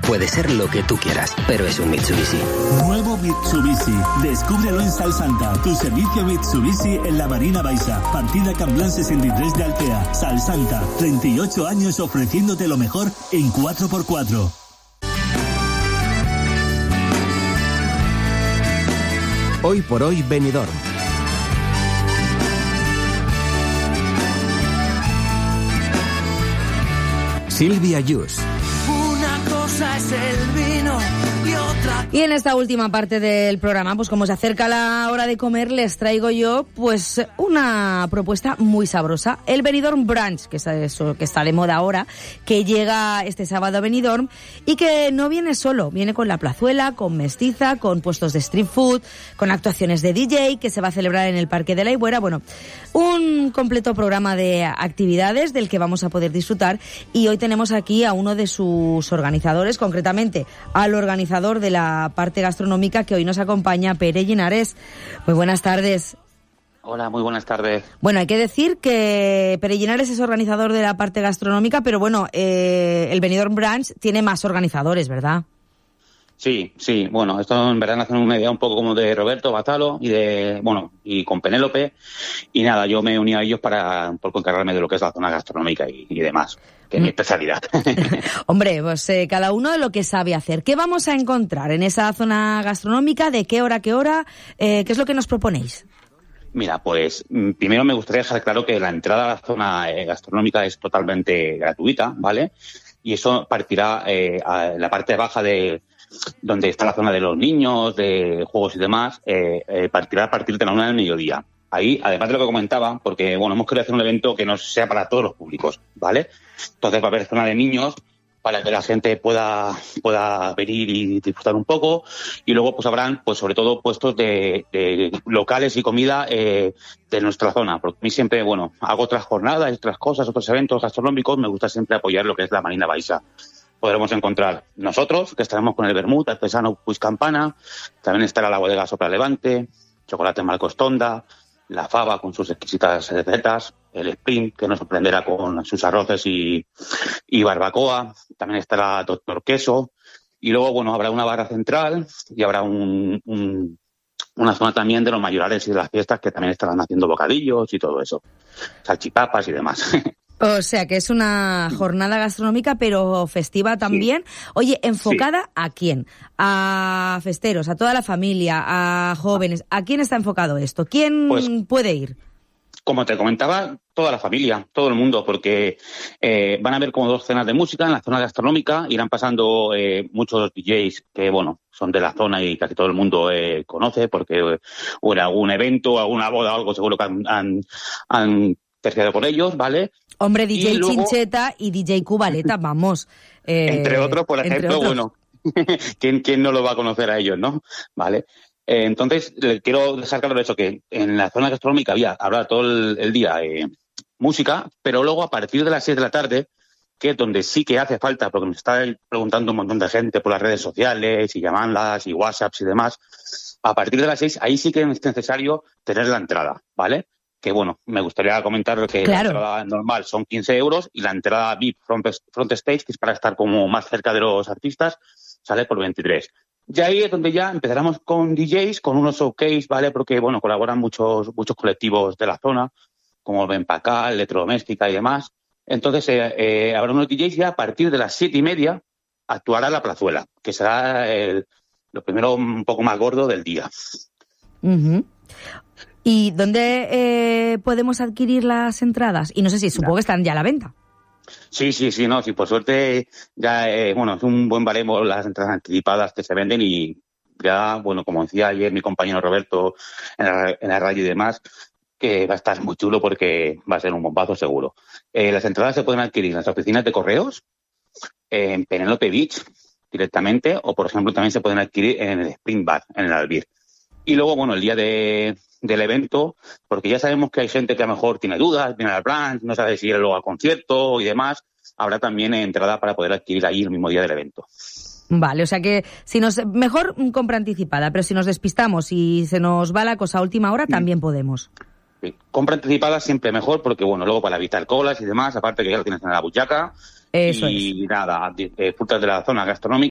puede ser lo que tú quieras, pero es un Mitsubishi. Nuevo Mitsubishi. Descúbrelo en Salsanta, tu servicio Mitsubishi en la Marina Baixa. Partida Camblán 63 de Altea. Salsanta, 38 años ofreciéndote lo mejor en 4x4. Hoy por hoy Benidorm. Silvia Yus. Una cosa es el vino y otra... Y en esta última parte del programa, pues como se acerca la hora de comer, les traigo yo pues una propuesta muy sabrosa. El Benidorm Brunch, que es eso que está de moda ahora, que llega este sábado a Benidorm y que no viene solo, viene con la plazuela, con mestiza, con puestos de street food, con actuaciones de DJ, que se va a celebrar en el Parque de la Ibuera. Bueno, un completo programa de actividades del que vamos a poder disfrutar, y hoy tenemos aquí a uno de sus organizadores, concretamente al organizador de la parte gastronómica, que hoy nos acompaña, Pere Llinares. Muy buenas tardes. Hola, muy buenas tardes. Bueno, hay que decir que Pere Llinares es organizador de la parte gastronómica, pero bueno, el Benidorm Brunch tiene más organizadores, ¿verdad? Sí, bueno, esto en verdad nace una idea un poco como de Roberto Batalo y con Penélope, y nada, yo me uní a ellos para un poco encargarme de lo que es la zona gastronómica y demás, que es mi especialidad. Hombre, pues cada uno de lo que sabe hacer. ¿Qué vamos a encontrar en esa zona gastronómica? ¿De qué hora a qué hora? ¿Qué es lo que nos proponéis? Mira, pues primero me gustaría dejar claro que la entrada a la zona gastronómica es totalmente gratuita, ¿vale? Y eso partirá a la parte baja de donde está la zona de los niños, de juegos y demás, partirá a partir de la 1 del mediodía. Ahí, además de lo que comentaba, porque bueno, hemos querido hacer un evento que no sea para todos los públicos, ¿vale? Entonces va a haber zona de niños para que la gente pueda venir y disfrutar un poco, y luego pues habrán pues sobre todo puestos de locales y comida de nuestra zona, porque a mí siempre, bueno, hago otras jornadas, otras cosas, otros eventos gastronómicos, me gusta siempre apoyar lo que es la Marina Baixa. Podremos encontrar nosotros, que estaremos con el vermut artesano Puig Campana, también estará la bodega Sopra Levante, Chocolate Malcostonda, la Fava con sus exquisitas recetas, el Sprint, que nos sorprenderá con sus arroces y barbacoa, también estará Doctor Queso, y luego, bueno, habrá una barra central y habrá una zona también de los mayorales y de las fiestas, que también estarán haciendo bocadillos y todo eso, salchipapas y demás. O sea, que es una jornada gastronómica, pero festiva también. Sí. Oye, ¿enfocada sí. ¿A quién? ¿A festeros, a toda la familia, a jóvenes? ¿A quién está enfocado esto? ¿Quién puede ir? Como te comentaba, toda la familia, todo el mundo, porque van a haber como 2 cenas de música en la zona gastronómica, irán pasando muchos DJs que, bueno, son de la zona y casi todo el mundo conoce, porque o en algún evento, alguna boda o algo, seguro que han terciado con ellos, ¿vale? Hombre, DJ luego, Chincheta y DJ Cubaleta, vamos. Entre otros, por ejemplo, bueno, ¿quién no lo va a conocer a ellos, no? Vale. Entonces, quiero dejar claro eso, que en la zona gastronómica habrá todo el día música, pero luego a partir de las 6 de la tarde, que es donde sí que hace falta, porque me está preguntando un montón de gente por las redes sociales y llamadas y WhatsApps y demás, a partir de las 6, ahí sí que es necesario tener la entrada, ¿vale? Que bueno, me gustaría comentar que claro. La entrada normal son 15 euros y la entrada VIP front stage, que es para estar como más cerca de los artistas, sale por 23. Y ahí es donde ya empezaremos con DJs, con unos showcase, ¿vale? Porque bueno, colaboran muchos colectivos de la zona, como Benpacal, Electrodoméstica y demás. Entonces habrá unos DJs y a partir de las 7:30 actuará la plazuela, que será lo primero un poco más gordo del día. Uh-huh. ¿Y dónde podemos adquirir las entradas? Y no sé si, supongo que están ya a la venta. Sí, por suerte ya, es un buen baremo las entradas anticipadas que se venden, y ya, bueno, como decía ayer mi compañero Roberto en la radio y demás, que va a estar muy chulo porque va a ser un bombazo seguro. Las entradas se pueden adquirir en las oficinas de correos, en Penélope Beach directamente, o por ejemplo también se pueden adquirir en el Sprint Bar, en el Albir. Y luego, bueno, el día del evento, porque ya sabemos que hay gente que a lo mejor tiene dudas, viene al brunch, no sabe si ir luego al concierto y demás, habrá también entrada para poder adquirir ahí el mismo día del evento. Vale, o sea que mejor compra anticipada, pero si nos despistamos y se nos va la cosa a última hora, también podemos. Sí. Compra anticipada siempre mejor, porque bueno, luego para evitar colas y demás, aparte que ya lo tienes en la buchaca. Eso y nada, disfrutas de la zona gastronómica.